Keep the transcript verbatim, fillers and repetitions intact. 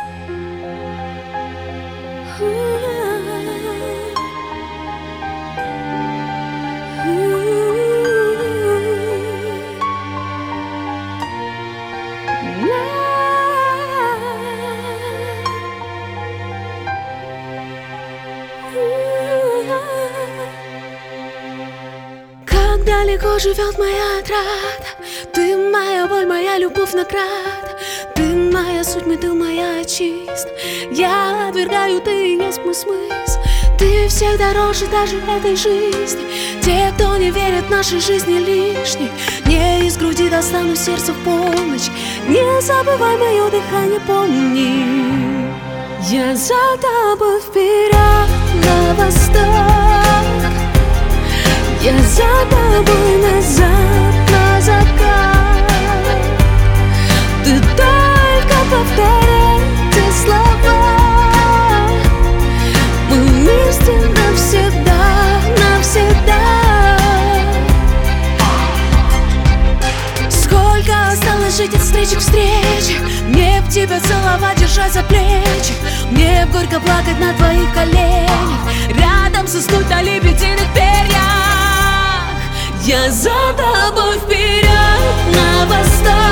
Как далеко живет моя отрада, ты моя боль, моя любовь награда. Ты моя суть, ты моя чист. Я отвергаю, ты и есть мой смысл. Ты всех дороже даже этой жизни. Те, кто не верит, нашей жизни лишней. Не из груди достану сердце в полночь. Не забывай мое дыхание, помни. Я за тобой вперед, на восток. Я за тобой назад, на закат. Ты только повторяй те слова. Мы вместе навсегда, навсегда. Сколько осталось жить от встречи к встрече. Мне б тебя целовать, держать за плечи. Мне б горько плакать на твоих коленях. Рядом заснуть на лебединых перьях. Я за тобой вперед, на восток.